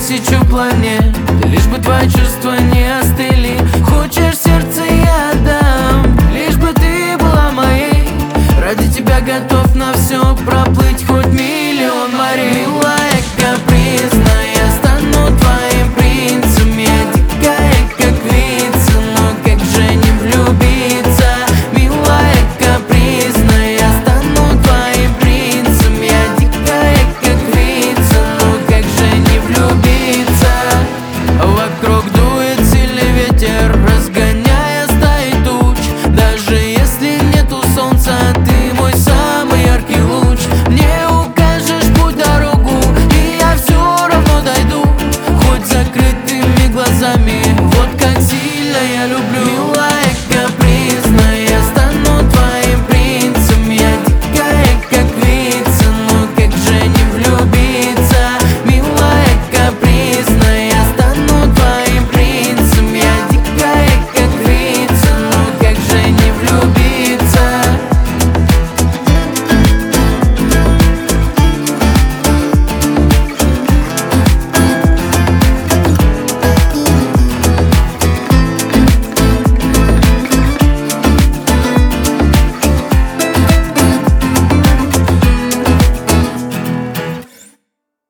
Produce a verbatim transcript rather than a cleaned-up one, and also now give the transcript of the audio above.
тысячу планет, лишь бы твои чувства не остыли. Хочешь сердце, я дам, лишь бы ты была моей. Ради тебя готов на все проплыть хоть миллион морей.